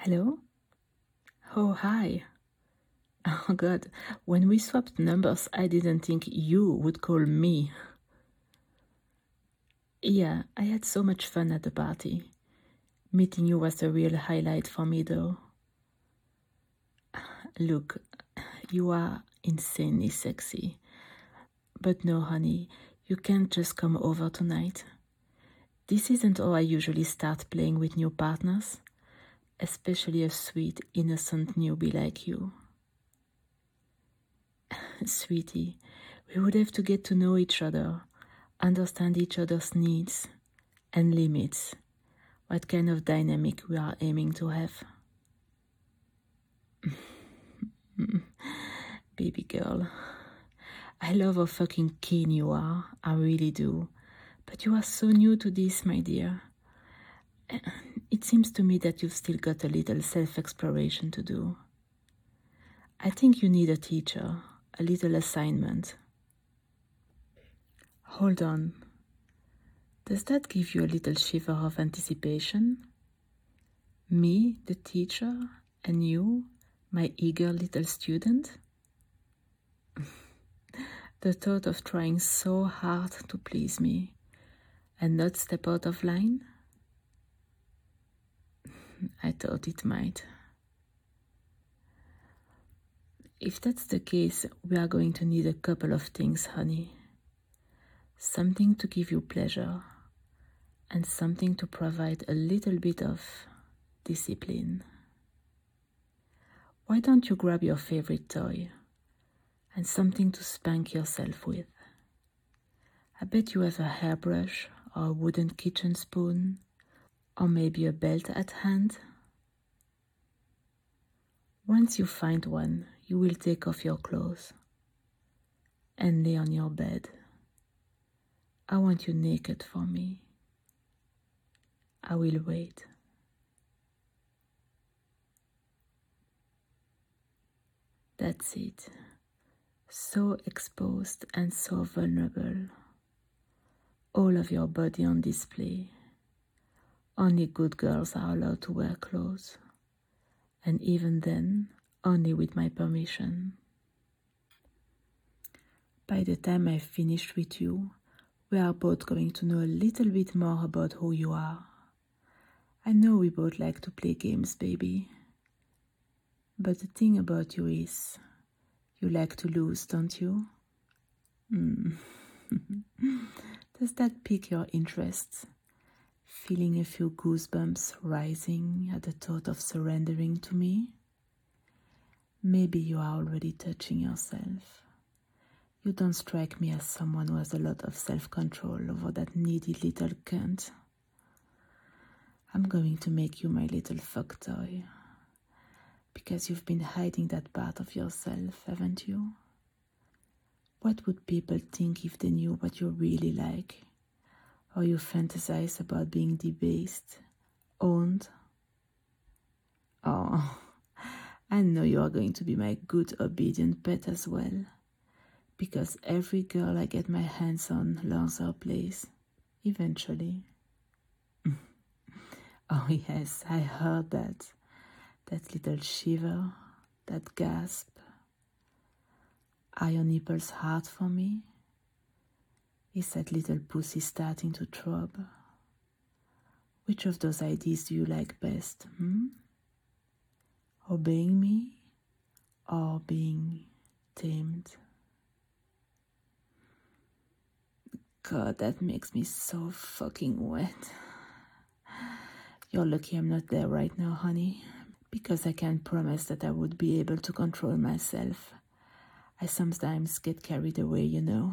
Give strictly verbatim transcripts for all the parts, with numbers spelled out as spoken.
Hello? Oh, hi. Oh, God. When we swapped numbers, I didn't think you would call me. Yeah, I had so much fun at the party. Meeting you was the real highlight for me, though. Look, you are insanely sexy. But no, honey, you can't just come over tonight. This isn't how I usually start playing with new partners, especially a sweet, innocent newbie like you. Sweetie, we would have to get to know each other, understand each other's needs and limits, what kind of dynamic we are aiming to have. Baby girl, I love how fucking keen you are, I really do, but you are so new to this, my dear. It seems to me that you've still got a little self-exploration to do. I think you need a teacher, a little assignment. Hold on. Does that give you a little shiver of anticipation? Me, the teacher, and you, my eager little student? The thought of trying so hard to please me and not step out of line? I thought it might. If that's the case, we are going to need a couple of things, honey. Something to give you pleasure and something to provide a little bit of discipline. Why don't you grab your favorite toy and something to spank yourself with? I bet you have a hairbrush or a wooden kitchen spoon or maybe a belt at hand. Once you find one, you will take off your clothes and lay on your bed. I want you naked for me. I will wait. That's it. So exposed and so vulnerable. All of your body on display. Only good girls are allowed to wear clothes. And even then, only with my permission. By the time I've finished with you, we are both going to know a little bit more about who you are. I know we both like to play games, baby. But the thing about you is, you like to lose, don't you? Mm. Does that pique your interest? Feeling a few goosebumps rising at the thought of surrendering to me? Maybe you are already touching yourself. You don't strike me as someone who has a lot of self-control over that needy little cunt. I'm going to make you my little fuck toy. Because you've been hiding that part of yourself, haven't you? What would people think if they knew what you're really like? Or you fantasize about being debased, owned? Oh, I know you are going to be my good, obedient pet as well. Because every girl I get my hands on learns her place, eventually. Oh yes, I heard that. That little shiver, that gasp. Are your nipples hard for me? Is that little pussy starting to throb? Which of those ideas do you like best, hmm? Obeying me or being tamed? God, that makes me so fucking wet. You're lucky I'm not there right now, honey, because I can't promise that I would be able to control myself. I sometimes get carried away, you know.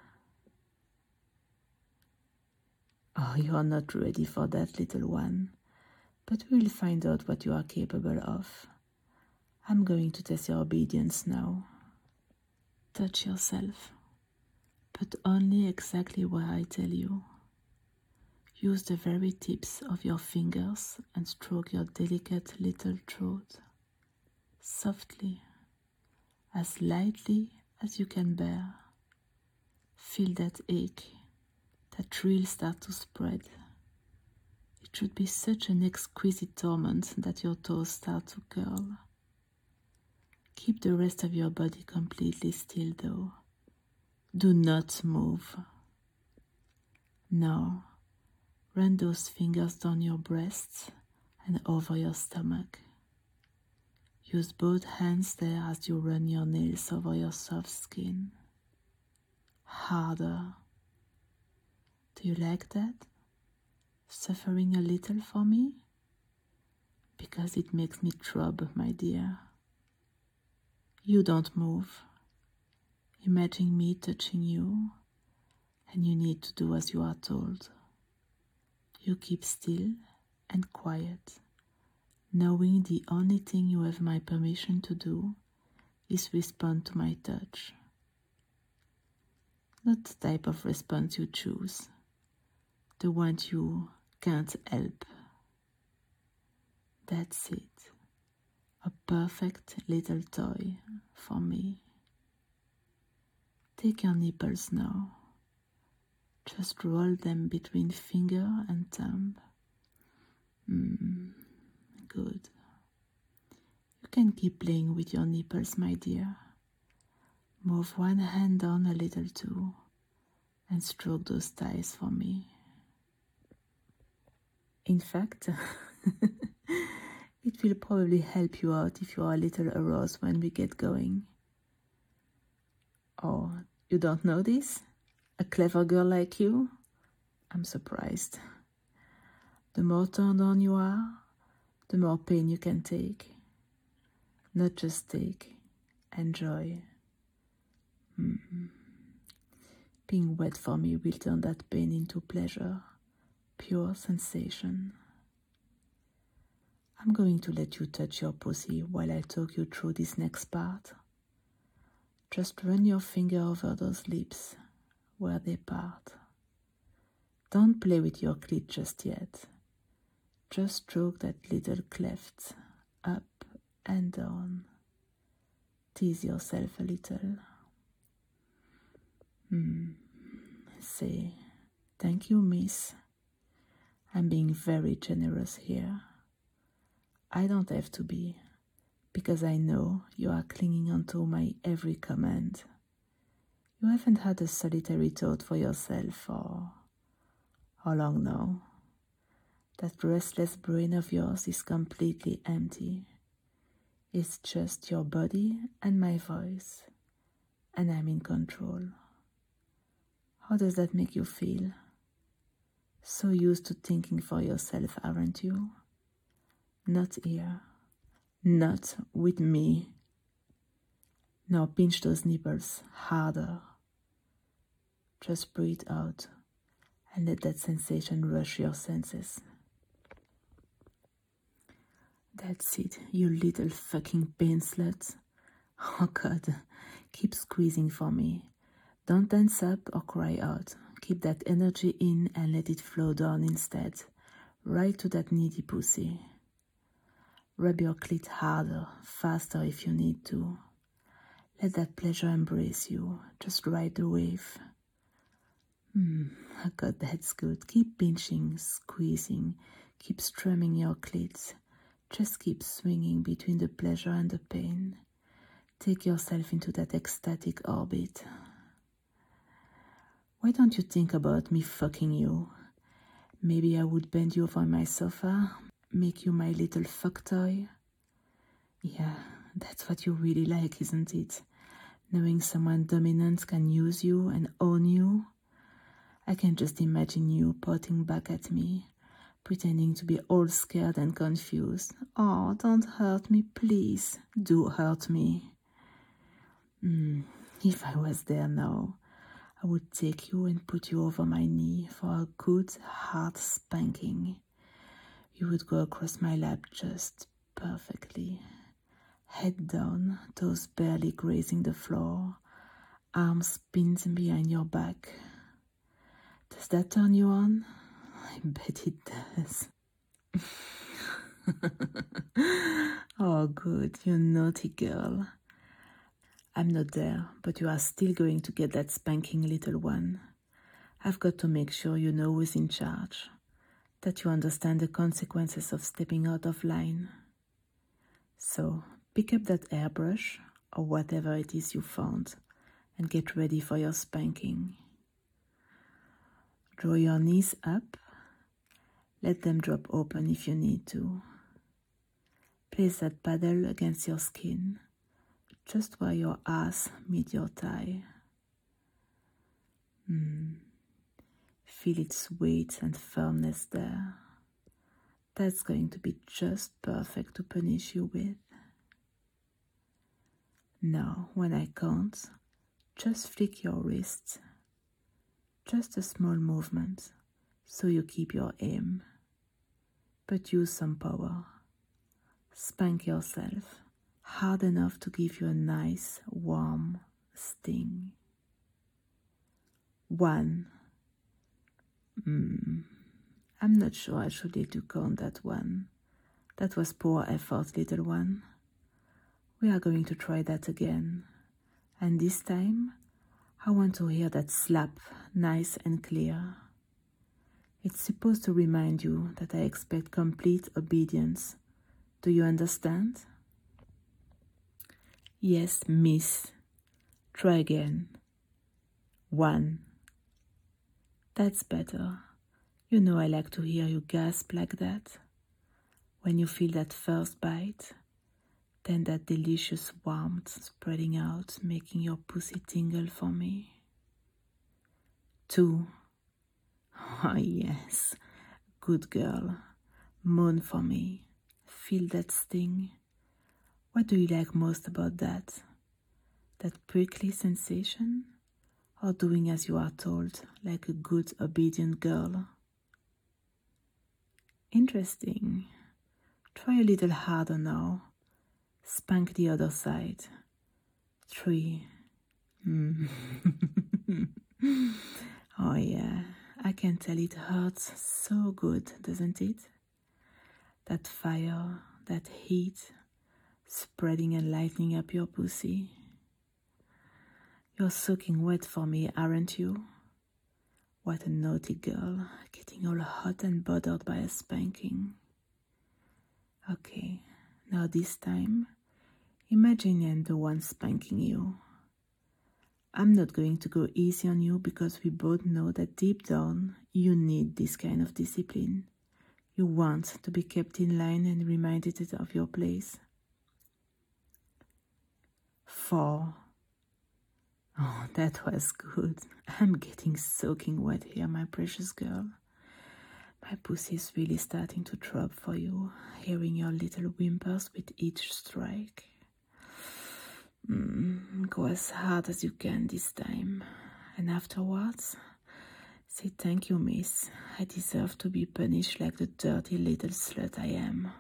Oh, you are not ready for that, little one, but we'll find out what you are capable of. I'm going to test your obedience now. Touch yourself, but only exactly where I tell you. Use the very tips of your fingers and stroke your delicate little throat. Softly, as lightly as you can bear. Feel that ache, that thrill start to spread. It It should be such an exquisite torment that your toes start to curl. Keep the rest of your body completely still though. Do not move. Now, run those fingers down your breasts and over your stomach. Use both hands there as you run your nails over your soft skin. Harder. Do you like that? Suffering a little for me? Because it makes me throb, my dear. You don't move. Imagine me touching you, and you need to do as you are told. You keep still and quiet, knowing the only thing you have my permission to do is respond to my touch. Not the type of response you choose, the one you can't help. That's it. A perfect little toy for me. Take your nipples now. Just roll them between finger and thumb. Mm, good. You can keep playing with your nipples, my dear. Move one hand down a little too and stroke those thighs for me. In fact, it will probably help you out if you are a little aroused when we get going. Oh, you don't know this? A clever girl like you? I'm surprised. The more turned on you are, the more pain you can take. Not just take, enjoy. Mm-hmm. Being wet for me will turn that pain into pleasure, pure sensation. I'm going to let you touch your pussy while I talk you through this next part. Just run your finger over those lips where they part. Don't play with your clit just yet. Just stroke that little cleft up and down. Tease yourself a little. Hmm. Say, thank you, miss. I'm being very generous here. I don't have to be, because I know you are clinging onto my every command. You haven't had a solitary thought for yourself for how long now? That restless brain of yours is completely empty. It's just your body and my voice, and I'm in control. How does that make you feel? So used to thinking for yourself, aren't you? Not here. Not with me. Now pinch those nipples harder. Just breathe out and let that sensation rush your senses. That's it, you little fucking pain slut. Oh God, keep squeezing for me. Don't tense up or cry out. Keep that energy in and let it flow down instead, right to that needy pussy. Rub your clit harder, faster if you need to. Let that pleasure embrace you. Just ride the wave. Hmm, oh God, that's good. Keep pinching, squeezing. Keep strumming your clit. Just keep swinging between the pleasure and the pain. Take yourself into that ecstatic orbit. Why don't you think about me fucking you? Maybe I would bend you over my sofa, make you my little fuck toy. Yeah, that's what you really like, isn't it? Knowing someone dominant can use you and own you. I can just imagine you pointing back at me, pretending to be all scared and confused. Oh, don't hurt me, please. Do hurt me. Mm, if I was there now, I would take you and put you over my knee for a good hard spanking. You would go across my lap just perfectly. Head down, toes barely grazing the floor, arms pinned behind your back. Does that turn you on? I bet it does. Oh, good, you naughty girl. I'm not there, but you are still going to get that spanking, little one. I've got to make sure you know who's in charge. that you understand the consequences of stepping out of line. So pick up that airbrush or whatever it is you found and get ready for your spanking. Draw your knees up. Let them drop open if you need to. Place that paddle against your skin, just where your ass meets your thigh. Mm. Feel its weight and firmness there. That's going to be just perfect to punish you with. Now, when I count, just flick your wrists. Just a small movement, so you keep your aim. But use some power. Spank yourself hard enough to give you a nice, warm sting. One. Mm, I'm not sure I should let you count that one. That was poor effort, little one. We are going to try that again. And this time, I want to hear that slap nice and clear. It's supposed to remind you that I expect complete obedience. Do you understand? Yes, miss. Try again. One. That's better. You know I like to hear you gasp like that. When you feel that first bite, then that delicious warmth spreading out, making your pussy tingle for me. Two. Oh yes, good girl. Moan for me. Feel that sting. What do you like most about that? That prickly sensation? Or doing as you are told, like a good, obedient girl? Interesting. Try a little harder now. Spank the other side. Three. Mm. Oh yeah, I can tell it hurts so good, doesn't it? That fire, that heat, spreading and lightening up your pussy. You're soaking wet for me, aren't you? What a naughty girl, getting all hot and bothered by a spanking. Okay, now this time, imagine I'm the one spanking you. I'm not going to go easy on you because we both know that deep down you need this kind of discipline. You want to be kept in line and reminded of your place. Four. Oh, that was good. I'm getting soaking wet here, my precious girl. My pussy is really starting to throb for you, hearing your little whimpers with each strike. Mm, go as hard as you can this time. And afterwards, say thank you, miss. I deserve to be punished like the dirty little slut I am.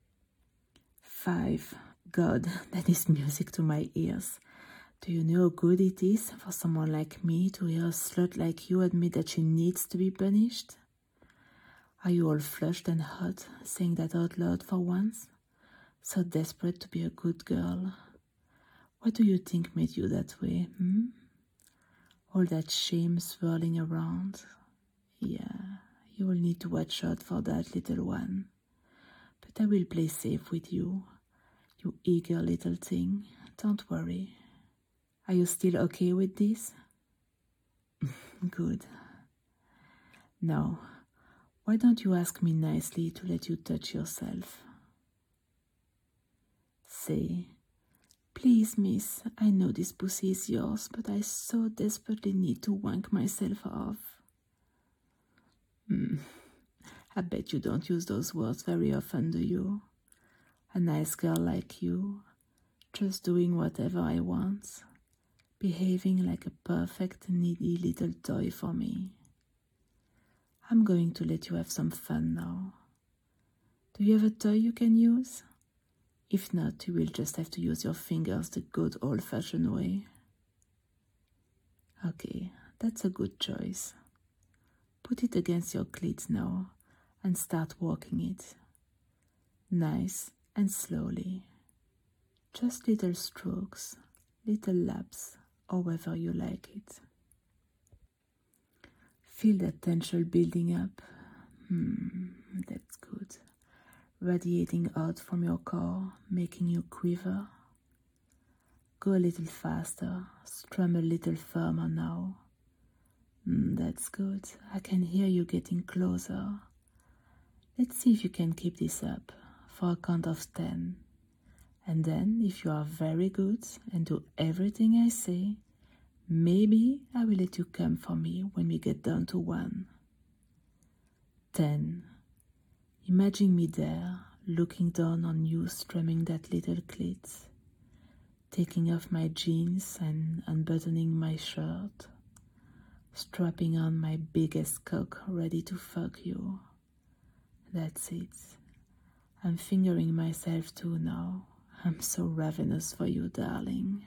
Five. God, that is music to my ears. Do you know how good it is for someone like me to hear a slut like you admit that she needs to be punished? Are you all flushed and hot, saying that out loud for once? So desperate to be a good girl? What do you think made you that way, hmm? All that shame swirling around? Yeah, you will need to watch out for that, little one. But I will play safe with you, you eager little thing. Don't worry. Are you still okay with this? Good. Now, why don't you ask me nicely to let you touch yourself? Say, please, miss, I know this pussy is yours, but I so desperately need to wank myself off. Mm. I bet you don't use those words very often, do you? A nice girl like you, just doing whatever I want, behaving like a perfect, needy little toy for me. I'm going to let you have some fun now. Do you have a toy you can use? If not, you will just have to use your fingers the good old-fashioned way. Okay, that's a good choice. Put it against your clit now and start walking it. Nice and slowly. Just little strokes, little laps, however you like it. Feel that tension building up. Hmm, that's good. Radiating out from your core, making you quiver. Go a little faster, strum a little firmer now. Mm, that's good. I can hear you getting closer. Let's see if you can keep this up for a count of ten. And then, if you are very good and do everything I say, maybe I will let you come for me when we get down to one. Ten. Imagine me there, looking down on you, strumming that little clit, taking off my jeans and unbuttoning my shirt, strapping on my biggest cock, ready to fuck you. That's it. I'm fingering myself too now. I'm so ravenous for you, darling.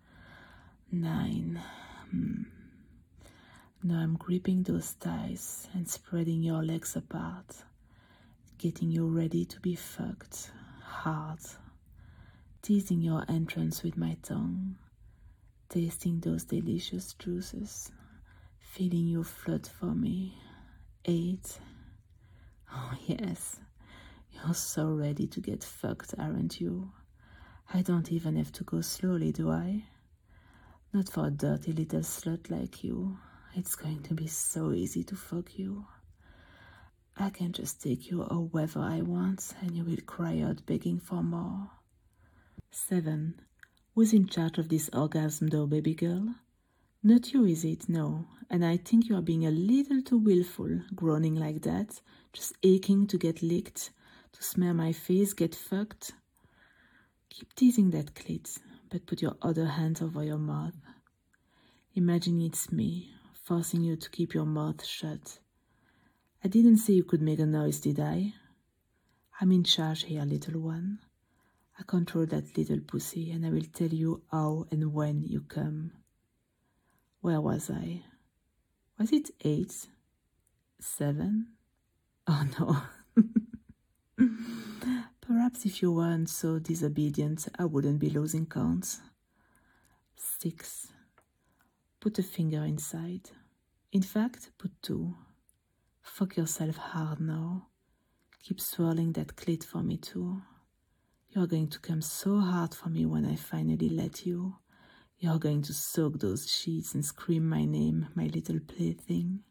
Nine. Hmm. Now I'm gripping those thighs and spreading your legs apart, getting you ready to be fucked hard, teasing your entrance with my tongue, tasting those delicious juices, feeling you flood for me. Eight. Oh yes, you're so ready to get fucked, aren't you? I don't even have to go slowly, do I? Not for a dirty little slut like you. It's going to be so easy to fuck you. I can just take you wherever I want and you will cry out begging for more. Seven. Who's in charge of this orgasm though, baby girl? Not you, is it? No. And I think you are being a little too willful, groaning like that, just aching to get licked, to smear my face, get fucked. Keep teasing that clit, but put your other hand over your mouth. Imagine it's me, forcing you to keep your mouth shut. I didn't say you could make a noise, did I? I'm in charge here, little one. I control that little pussy, and I will tell you how and when you come. Where was I? Was it eight? Seven? Oh no. Perhaps if you weren't so disobedient, I wouldn't be losing count. Six. Put a finger inside. In fact, put two. Fuck yourself hard now. Keep swirling that clit for me too. You're going to come so hard for me when I finally let you. You're going to soak those sheets and scream my name, my little plaything.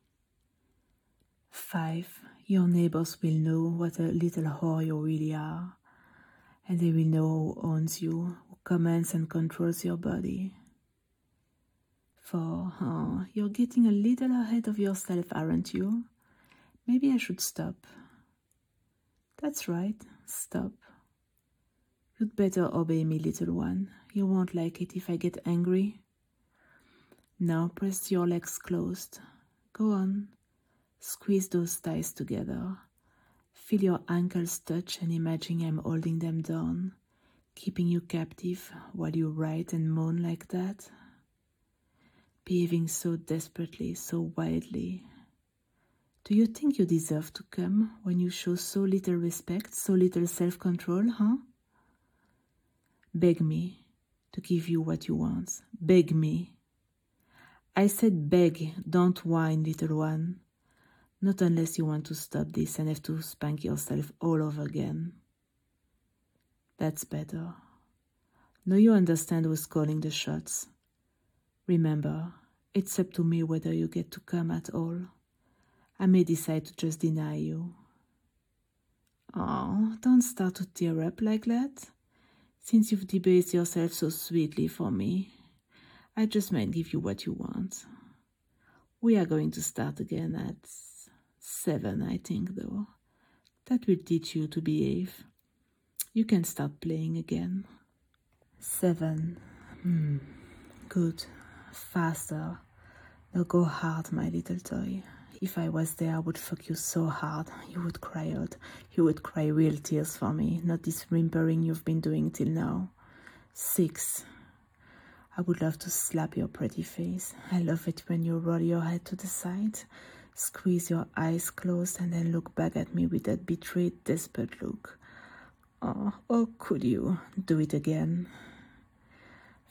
Five. Your neighbors will know what a little whore you really are. And they will know who owns you, who commands and controls your body. Four. Oh, you're getting a little ahead of yourself, aren't you? Maybe I should stop. That's right, stop. You'd better obey me, little one. You won't like it if I get angry. Now press your legs closed. Go on. Squeeze those thighs together. Feel your ankles touch and imagine I'm holding them down, keeping you captive while you writhe and moan like that. Behaving so desperately, so wildly. Do you think you deserve to come when you show so little respect, so little self-control, huh? Beg me to give you what you want. Beg me. I said beg, don't whine, little one. Not unless you want to stop this and have to spank yourself all over again. That's better. Now you understand who's calling the shots. Remember, it's up to me whether you get to come at all. I may decide to just deny you. Oh, don't start to tear up like that. Since you've debased yourself so sweetly for me, I just might give you what you want. We are going to start again at seven, I think, though. That will teach you to behave. You can start playing again. Seven. Hmm. Good. Faster. Now go hard, my little toy. If I was there, I would fuck you so hard. You would cry out. You would cry real tears for me, not this whimpering you've been doing till now. Six. I would love to slap your pretty face. I love it when you roll your head to the side, squeeze your eyes closed, and then look back at me with that betrayed, desperate look. Oh, oh, could you? Do it again.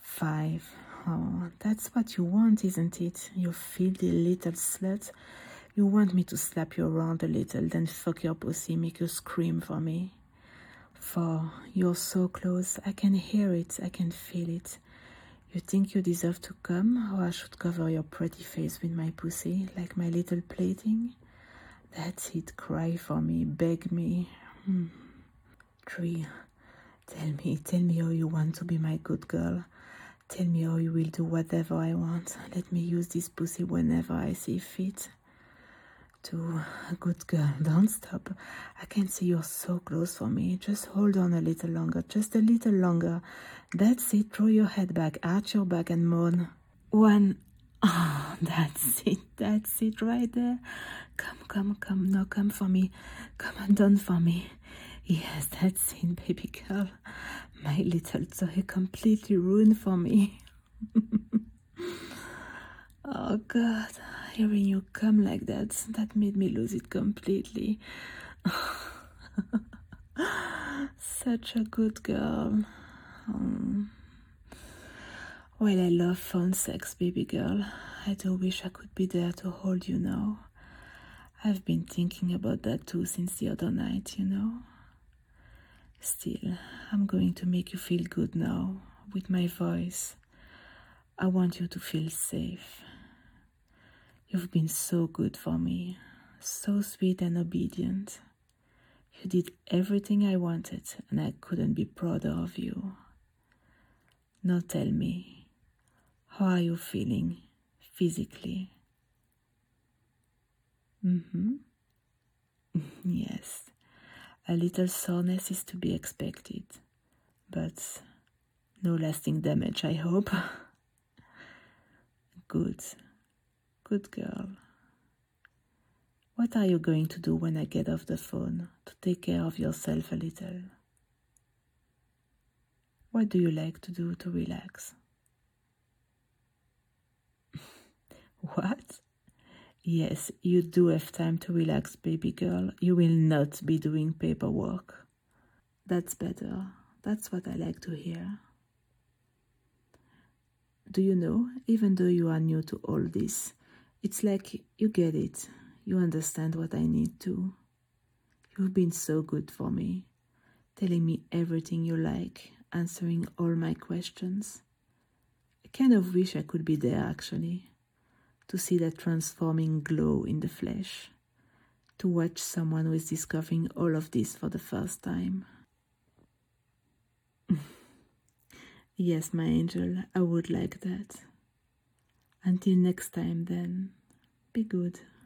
Five. Oh, that's what you want, isn't it? You filthy little slut. You want me to slap you around a little, then fuck your pussy, make you scream for me. For you're so close, I can hear it, I can feel it. You think you deserve to come, or I should cover your pretty face with my pussy, like my little plaything? That's it, cry for me, beg me. Hmm. Three, tell me, tell me how you want to be my good girl. Tell me how you will do whatever I want. Let me use this pussy whenever I see fit. Two, good girl, don't stop. I can see you're so close for me. Just hold on a little longer, just a little longer. That's it, throw your head back, arch your back and moan. One, oh, that's it, that's it right there. Come, come, come, now come for me. Come and done for me. Yes, that's it, baby girl. My little toy completely ruined for me. Oh God, hearing you come like that, that made me lose it completely. Such a good girl. Um, well, I love phone sex, baby girl. I do wish I could be there to hold you now. I've been thinking about that too since the other night, you know. Still, I'm going to make you feel good now, with my voice. I want you to feel safe. You've been so good for me, so sweet and obedient. You did everything I wanted, and I couldn't be prouder of you. Now tell me, how are you feeling physically? Mm-hmm. Yes, a little soreness is to be expected, but no lasting damage, I hope. Good. Good girl. What are you going to do when I get off the phone to take care of yourself a little? What do you like to do to relax? What? Yes, you do have time to relax, baby girl. You will not be doing paperwork. That's better. That's what I like to hear. Do you know, even though you are new to all this, it's like you get it. You understand what I need to. You've been so good for me, telling me everything you like, answering all my questions. I kind of wish I could be there, actually, to see that transforming glow in the flesh, to watch someone who is discovering all of this for the first time. Yes, my angel, I would like that. Until next time, then, be good.